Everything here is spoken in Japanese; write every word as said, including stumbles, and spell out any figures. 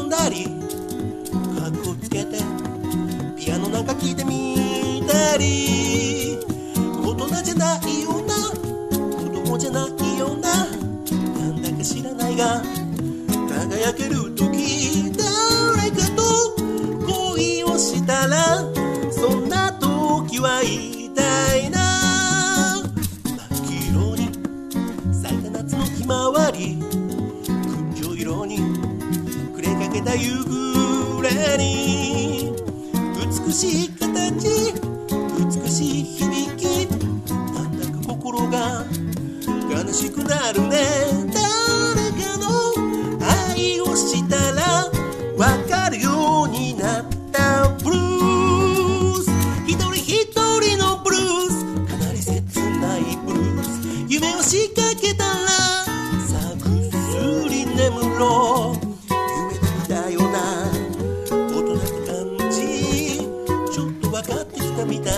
んだりカッコつけてピアノなんか聴いてみたり、大人じゃないような子供じゃないようななんだか知らないが輝ける時、誰かと恋をしたらそんな時は言いたいな。真っ黄色に咲いた夏のひまわり、燻色色に暮れかけた夕暮れに、美しい形美しい響き、なんだか心が悲しくなるね。誰かの愛をしたら分かるようになったブルース、一人一人のブルース、かなり切ないブルース、夢を仕掛けたらさあぐっすり眠ろう、夢で見たような大人の感じちょっと分かってきたみたい。